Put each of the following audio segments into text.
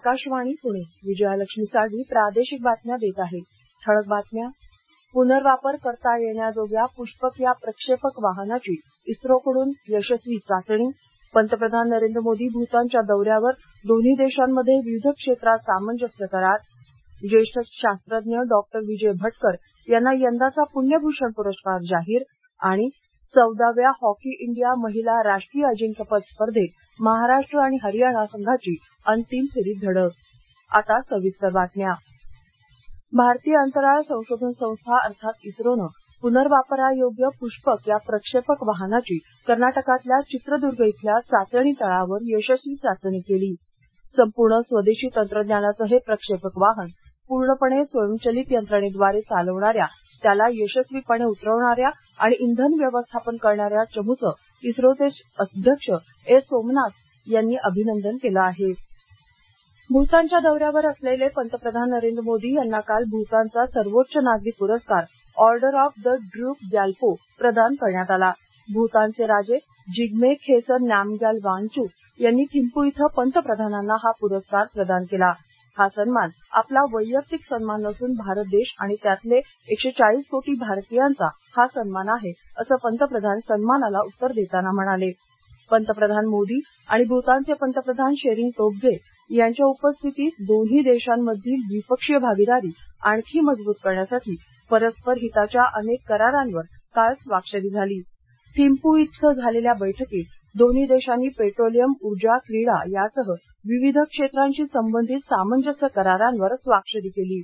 आकाशवाणी पुणे. विजयालक्ष्मी साळवी प्रादेशिक बातम्या देत आहे. ठळक बातम्या. पुनर्वापर करता येण्याजोग्या पुष्पक या प्रक्षेपक वाहनाची इस्रोकडून यशस्वी चाचणी. पंतप्रधान नरेंद्र मोदी भूतानच्या दौऱ्यावर. दोन्ही देशांमध्ये विविध क्षेत्रात सामंजस्य करार. ज्येष्ठ शास्त्रज्ञ डॉक्टर विजय भटकर यांना यंदाचा पुण्यभूषण पुरस्कार जाहीर. आणि 14व्या हॉकी इंडिया महिला राष्ट्रीय अजिंक्यपद स्पर्धेत महाराष्ट्र आणि हरियाणा संघाची अंतिम फेरीत धडक. आता सविस्तर बातम्या. भारतीय अंतराळ संशोधन संस्था अर्थात इस्रोनं पुनर्वापरायोग्य पुष्पक या प्रक्षेपक वाहनाची कर्नाटकातल्या चित्रदुर्ग इथल्या चाचणी तळावर यशस्वी चाचणी केली. संपूर्ण स्वदेशी तंत्रज्ञानाचं हे प्रक्षेपक वाहन पूर्णपणे स्वयंचलित यंत्रणेद्वारे चालवणाऱ्या, त्याला यशस्वीपणे उतरवणाऱ्या आणि इंधन व्यवस्थापन करणाऱ्या चमूचं इस्रोचे अध्यक्ष ए सोमनाथ यांनी अभिनंदन केलं आहे. भूतानच्या दौऱ्यावर असलेले पंतप्रधान नरेंद्र मोदी यांना काल भूतानचा सर्वोच्च नागरी पुरस्कार order of the Druk Gyalpo प्रदान करण्यात आला. भूतानचे राजे जिग्मे खेसर नामग्याल वांगचुक यांनी थिम्पू इथं पंतप्रधानांना हा पुरस्कार प्रदान केला. हा सन्मान आपला वैयक्तिक सन्मान नसून भारत देश आणि त्यातले 140 कोटी भारतीयांचा हा सन्मान आहे, असं पंतप्रधान सन्मानाला उत्तर देताना म्हणाले. पंतप्रधान मोदी आणि भूतानचे पंतप्रधान शेरिंग तोब्गे यांच्या उपस्थितीत दोन्ही देशांमधील द्विपक्षीय भागीदारी आणखी मजबूत करण्यासाठी परस्पर हिताच्या अनेक करारांवर काल स्वाक्षरी झाली. थिम्पू इथं झालेल्या बैठकीत दोन्ही देशांनी पेट्रोलियम, ऊर्जा, क्रीडा यासह विविध क्षेत्रांशी संबंधित सामंजस्य करारांवर स्वाक्षरी केली.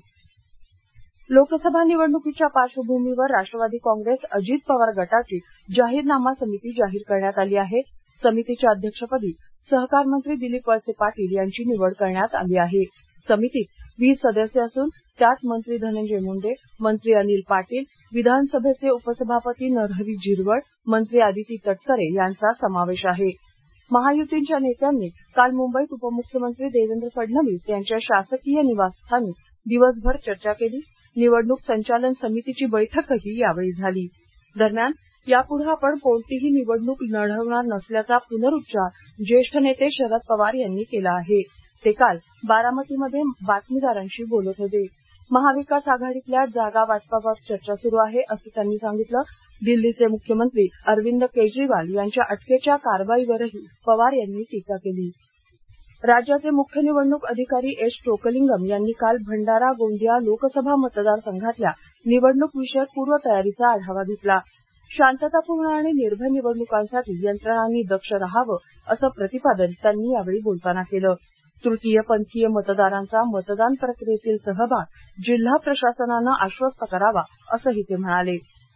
लोकसभा निवडणुकीच्या पार्श्वभूमीवर राष्ट्रवादी काँग्रेस अजित पवार गटाची जाहीरनामा समिती जाहीर करण्यात आली आहे. समितीच्या अध्यक्षपदी सहकार मंत्री दिलीप वळसे पाटील यांची निवड करण्यात आली आहे. समितीत 20 सदस्य असून त्यात मंत्री धनंजय मुंडे, मंत्री अनिल पाटील, विधानसभेचे उपसभापती नरहरी झिरवळ, मंत्री आदिती तटकरे यांचा समावेश आहे. महायुतीच्या नेत्यांनी काल मुंबईत उपमुख्यमंत्री देवेंद्र फडणवीस यांच्या शासकीय निवासस्थानी दिवसभर चर्चा केली. निवडणूक संचालन समितीची बैठकही यावेळी झाली. दरम्यान यापुढे आपण कोणतीही निवडणूक लढवणार नसल्याचा पुनरुच्चार ज्येष्ठ नेते शरद पवार यांनी केला आहे. ते काल बारामतीमध्ये बातमीदारांशी बोलत होते. महाविकास आघाडीतल्या जागा वाटपाबाबत चर्चा सुरू आहे, असं त्यांनी सांगितलं. दिल्लीचे मुख्यमंत्री अरविंद केजरीवाल यांच्या अटकेच्या कारवाईवरही पवार यांनी टीका केली. राज्याचे मुख्य निवडणूक अधिकारी एस चोकलिंगम यांनी काल भंडारा गोंदिया लोकसभा मतदारसंघातल्या निवडणूक विषयक पूर्वतयारीचा आढावा घेतला. शांततापूर्ण आणि निर्भय निवडणुकांसाठी यंत्रणांनी दक्ष राहावं, असं प्रतिपादन त्यांनी यावेळी बोलताना केलं. तृतीयपंथीय मतदारांचा मतदान प्रक्रियेतील सहभाग जिल्हा प्रशासनानं आश्वस्त करावा, असंही ते म्हणाले.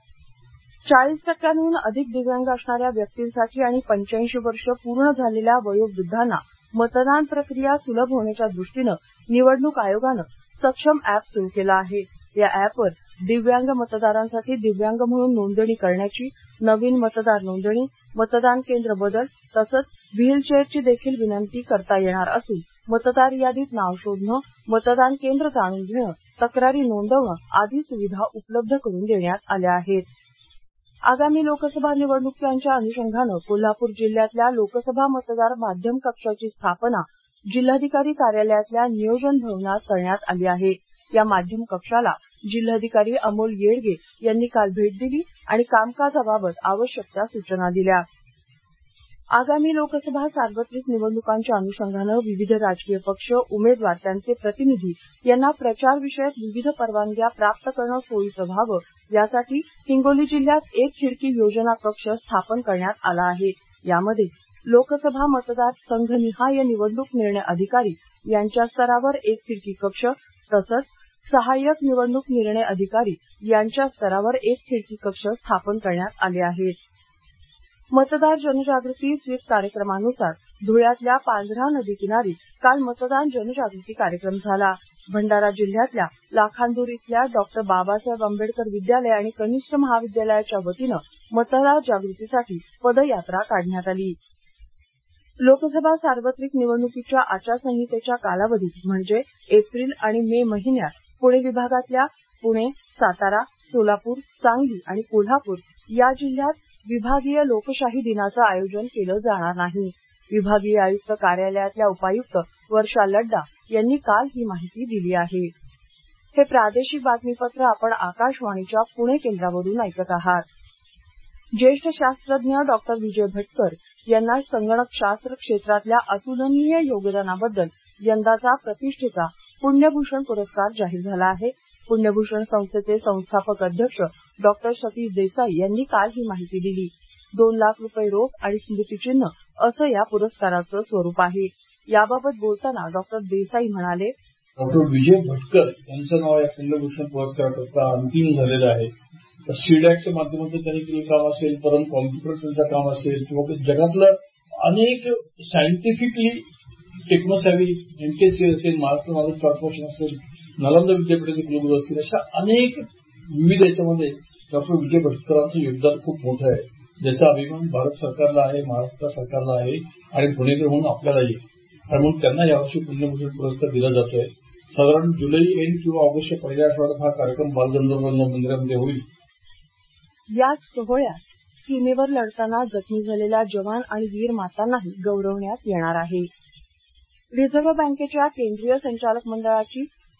40% अधिक दिव्यांग असणाऱ्या व्यक्तींसाठी आणि 85 वर्ष पूर्ण झालेल्या वयोवृद्धांना मतदान प्रक्रिया सुलभ होण्याच्या दृष्टीनं निवडणूक आयोगानं सक्षम अॅप सुरू केलं आहे. या अॅपवर दिव्यांग मतदारांसाठी दिव्यांग म्हणून नोंदणी करण्याची, नवीन मतदार नोंदणी, मतदान केंद्र बदल तसंच व्हीलचेअरची देखील विनंती करता येणार असून मतदार यादीत नाव शोधणं, मतदान केंद्र जाणून घेणं, तक्रारी नोंदवणं आदी सुविधा उपलब्ध करून देण्यात आल्या आहेत. आगामी लोकसभा निवडणुकांच्या अनुषंगानं कोल्हापूर जिल्ह्यातल्या लोकसभा मतदार माध्यम कक्षाची स्थापना जिल्हाधिकारी कार्यालयातल्या नियोजन भवनात करण्यात आली आहे. या माध्यम कक्षाला जिल्हाधिकारी अमोल येडगे यांनी काल भेट दिली आणि कामकाजाबाबत आवश्यक त्या सूचना दिल्या. आगामी लोकसभा सार्वत्रिक निवडणुकांच्या अनुषंगानं विविध राजकीय पक्ष, उमेदवार, त्यांचे प्रतिनिधी यांना प्रचार विषयक विविध परवानग्या प्राप्त करणं सोयीचं व्हावं, यासाठी हिंगोली जिल्ह्यात एक खिडकी योजना कक्ष स्थापन करण्यात आला आहे. यामध्ये लोकसभा मतदार संघनिहाय निवडणूक निर्णय अधिकारी यांच्या स्तरावर एक खिडकी कक्ष तसंच सहाय्यक निवडणूक निर्णय अधिकारी यांच्या स्तरावर एक खिडकी कक्ष स्थापन करण्यात आले आहेत. मतदार जनजागृती स्वीप कार्यक्रमानुसार धुळ्यातल्या पांझरा नदी किनारी काल मतदान जनजागृती कार्यक्रम झाला. भंडारा जिल्ह्यातल्या लाखांदूर इथल्या डॉ. बाबासाहेब आंबेडकर विद्यालय आणि कनिष्ठ महाविद्यालयाच्या वतीनं मतदार जागृतीसाठी पदयात्रा काढण्यात आली. लोकसभा सार्वत्रिक निवडणुकीच्या आचारसंहितेच्या कालावधीत म्हणजे एप्रिल आणि मे महिन्यात पुणे विभागातल्या पुणे, सातारा, सोलापूर, सांगली आणि कोल्हापूर या जिल्ह्यात विभागीय लोकशाही दिनाचं आयोजन केलं जाणार नाही. विभागीय आयुक्त कार्यालयातल्या उपायुक्त वर्षा लड्डा यांनी काल ही माहिती दिली आहे. हे प्रादेशिक बातमीपत्र आपण आकाशवाणीच्या पुणे केंद्रावरून ऐकत आहात. ज्येष्ठ शास्त्रज्ञ डॉक्टर विजय भटकर यांना संगणकशास्त्र क्षेत्रातल्या अतुलनीय योगदानाबद्दल यंदाचा प्रतिष्ठेचा पुण्यभूषण पुरस्कार जाहीर झाला आहे. पुण्यभूषण संस्थेचे संस्थापक अध्यक्ष डॉक्टर सतीश देसाई यांनी काल ही माहिती दिली. 2 लाख रुपये रोख आणि स्मृतिचिन्ह असं या पुरस्काराचं स्वरूप आहे. याबाबत बोलताना डॉक्टर देसाई म्हणाले, डॉक्टर विजय भटकर यांचं नाव या पुण्यभूषण पुरस्काराकरता अंतिम झालेलं आहे. सीडॅकच्या माध्यमातून त्यांनी केलेलं काम असेल, परम कॉम्प्युटरचं काम असेल किंवा जगातलं अनेक सायंटिफिकली टेक्नोसॅव्ही एमकेसी असेल, महाराष्ट्र नॉलेज कॉर्पोरेशन असेल, नालंदा विद्यापीठाचे कुलगुरू असतील, अशा अनेक विविध याच्यामध्ये डॉक्टर विजय भटकरांचं योगदान खूप मोठं आहे. ज्याचा अभिमान भारत सरकारला आहे, महाराष्ट्र सरकारला आहे आणि पुणेकर म्हणून आपल्यालाही. आणि म्हणून त्यांना यावर्षी पुण्यभूषण पुरस्कार दिला जातोय. साधारण जुलै एंड किंवा ऑगस्टच्या पहिल्या आठवड्यात हा कार्यक्रम बालगंधर्व मंदिरामध्ये होईल. याच सोहळ्यात सीमेवर लढताना जखमी झालेल्या जवान आणि वीर मातांनाही गौरवण्यात येणार आहे. रिझर्व्ह बँकेच्या केंद्रीय संचालक मंडळाची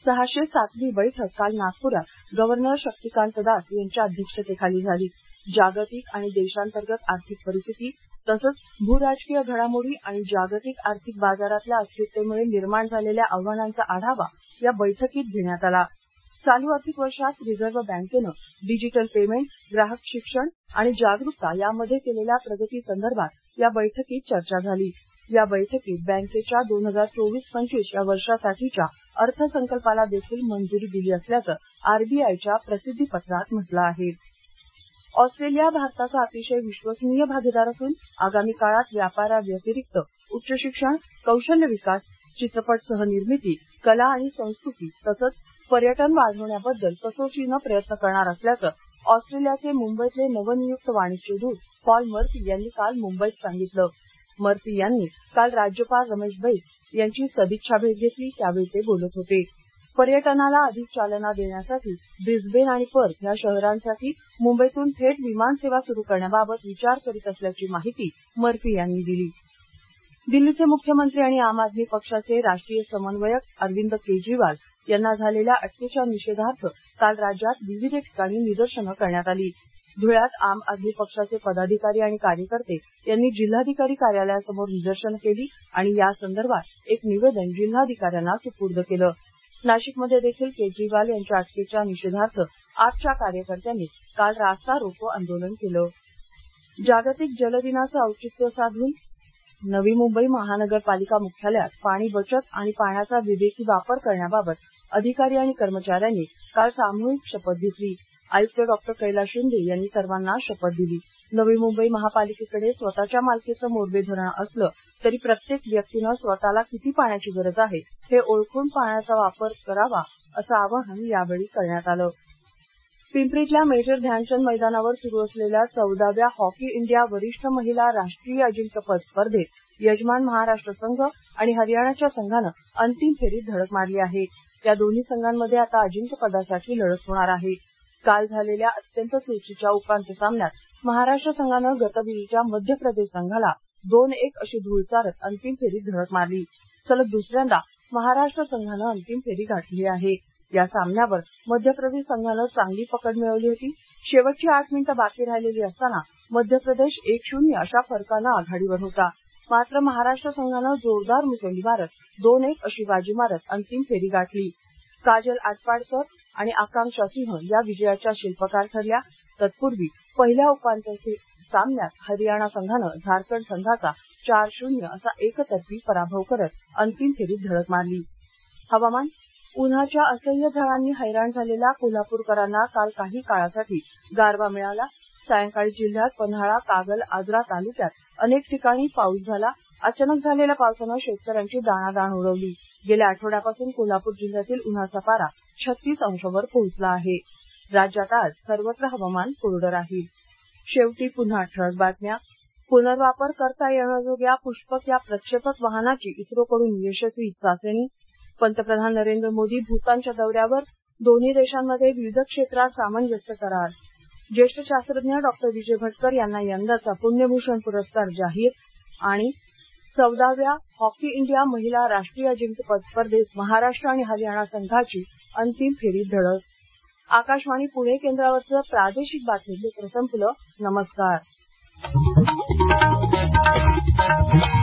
607वी बैठक काल नागपुरात गव्हर्नर शक्तिकांत दास यांच्या अध्यक्षतेखाली झाली. जागतिक आणि देशांतर्गत आर्थिक परिस्थिती तसंच भूराजकीय घडामोडी आणि जागतिक आर्थिक बाजारातल्या अस्थिरतेमुळे निर्माण झालेल्या आव्हानांचा आढावा या बैठकीत घेण्यात आला. चालू आर्थिक वर्षात रिझर्व्ह बँकेनं डिजिटल पेमेंट, ग्राहक शिक्षण आणि जागरूकता यामध्ये केलेल्या प्रगतीसंदर्भात या बैठकीत चर्चा झाली. या बैठकीत बँकेच्या 2024-25 या वर्षासाठीच्या अर्थसंकल्पाला देखील मंजुरी दिली असल्याचं आरबीआयच्या प्रसिद्धीपत्रात म्हटलं आहे. ऑस्ट्रेलिया भारताचा अतिशय विश्वसनीय भागीदार असून आगामी काळात व्यापाराव्यतिरिक्त उच्च शिक्षण, कौशल्य विकास, चित्रपट सहनिर्मिती, कला आणि संस्कृती तसंच पर्यटन वाढवण्याबद्दल कसोशीनं प्रयत्न करणार असल्याचं ऑस्ट्रेलियाचे मुंबईतले नवनियुक्त वाणिज्यदूत पॉल मर्फी यांनी काल मुंबईत सांगितलं. मर्फी यांनी काल राज्यपाल रमेश बैस यांची सदिच्छा भेट घेतली त्यावेळी ते बोलत होते. पर्यटनाला अधिक चालना देण्यासाठी ब्रिस्बेन आणि पर्थ या शहरांसाठी मुंबईतून थेट विमानसेवा सुरू करण्याबाबत विचार करीत असल्याची माहिती मर्फी यांनी दिली. दिल्लीचे मुख्यमंत्री आणि आम आदमी पक्षाचे राष्ट्रीय समन्वयक अरविंद केजरीवाल यांना झालेल्या अटकेच्या निषेधार्थ काल राज्यात विविध ठिकाणी निदर्शनं करण्यात आली. धुळ्यात आम आदमी पक्षाचे पदाधिकारी आणि कार्यकर्ते यांनी जिल्हाधिकारी कार्यालयासमोर निदर्शनं केली आणि यासंदर्भात एक निवेदन जिल्हाधिकाऱ्यांना सुपूर्द केलं. नाशिकमध्ये देखील केजरीवाल यांच्या अटकेच्या निषेधार्थ आपच्या कार्यकर्त्यांनी काल रास्ता रोको आंदोलन केलं. जागतिक जल दिनाचं औचित्य साधून नवी मुंबई महानगरपालिका मुख्यालयात पाणी बचत आणि पाण्याचा विवेकी वापर करण्याबाबत अधिकारी आणि कर्मचाऱ्यांनी काल सामूहिक शपथ घेतली. आयुक्त डॉक्टर कैलास शिंदे यांनी सर्वांना शपथ दिली. नवी मुंबई महापालिकेकडे स्वतःच्या मालकीचं मोर्बे धरण असलं तरी प्रत्येक व्यक्तीनं स्वतःला किती पाण्याची गरज आहे हे ओळखून पाण्याचा वापर करावा असं आवाहन यावेळी करण्यात आलं. पिंपरीतल्या मेजर ध्यानचंद मैदानावर सुरू असलेल्या 14व्या हॉकी इंडिया वरिष्ठ महिला राष्ट्रीय अजिंक्यपद स्पर्धेत यजमान महाराष्ट्र संघ आणि हरियाणाच्या संघानं अंतिम फेरीत धडक मारली आहे. या दोन्ही संघांमध्ये आता अजिंक्यपदासाठी लढत होणार आहे. काल झालेल्या अत्यंत चुरशीच्या उपांत्य सामन्यात महाराष्ट्र संघानं गतविजेत्या मध्य प्रदेश संघाला 2-1 अशी धूळ चारत अंतिम फेरीत धडक मारली. सलग दुसऱ्यांदा महाराष्ट्र संघानं अंतिम फेरी गाठली आहे. या सामन्यावर मध्य प्रदेश संघानं चांगली पकड मिळवली होती. शेवटची 8 मिनिटं बाकी राहिलेली असताना मध्य प्रदेश 1-0 अशा फरकानं आघाडीवर होता. मात्र महाराष्ट्र संघानं जोरदार मुसंडी मारत 2-1 अशी बाजी मारत अंतिम फेरी गाठली. काजल आटपाडकर आणि आकांक्षा सिंह या विजयाच्या शिल्पकार ठरल्या. तत्पूर्वी पहिल्या उपांत्य सामन्यात हरियाणा संघानं झारखंड संघाचा 4-0 असा एकतर्फी पराभव करत अंतिम फेरीत धडक मारली. हवामान. उन्हाच्या असह्य झळांनी हैराण झालेल्या कोल्हापूरकरांना काल काही काळासाठी गारवा मिळाला. सायंकाळी जिल्ह्यात पन्हाळा, कागल, आजरा तालुक्यात अनेक ठिकाणी पाऊस झाला. अचानक झालेल्या पावसानं शेतकऱ्यांची दाणादाण उडवली. गेल्या आठवड्यापासून कोल्हापूर जिल्ह्यातील उन्हाचा पारा 36 अंशांवर पोहोचला आहे. राज्यात आज सर्वत्र हवामान कोरडं राहील. शेवटी पुन्हा ठळक बातम्या. पुनर्वापर करता येण्याजोग्या पुष्पक या प्रक्षेपक वाहनाची इस्रोकडून यशस्वी चाचणी. पंतप्रधान नरेंद्र मोदी भूतानच्या दौऱ्यावर. दोन्ही देशांमध्ये विविध क्षेत्रात सामंजस्य करार. ज्येष्ठ शास्त्रज्ञ डॉक्टर विजय भटकर यांना यंदाचा पुण्यभूषण पुरस्कार जाहीर. आणि 14व्या हॉकी इंडिया महिला राष्ट्रीय अजिंक्यपद स्पर्धेत महाराष्ट्र आणि हरियाणा संघाची अंतिम फेरीत धडक. आकाशवाणी पुणे केंद्रावरचं प्रादेशिक बातमीपत्र संपलं. नमस्कार.